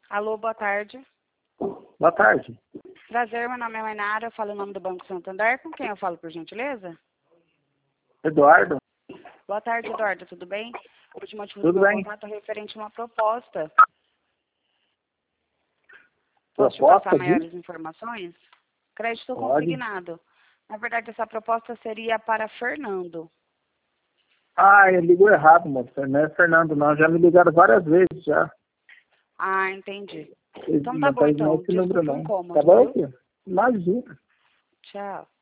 Alô, boa tarde. Boa tarde. Prazer, meu nome é Mainara, eu falo em nome do Banco Santander. Com quem eu falo, por gentileza? Eduardo? Boa tarde, Eduardo, tudo bem? O último motivo Tudo do meu bem. contato é referente a uma proposta. Posso te passar maiores informações? Crédito Pode. consignado. Na verdade, essa proposta seria para Fernando. Ah, ele ligou errado, moço. Não é Fernando, não. Já me ligaram várias vezes já. Ah, entendi. Ele Então tá não bom, tá então. esse número, Desculpe o não. incômodo, Tá bom, viu? filho? Imagina. Tchau.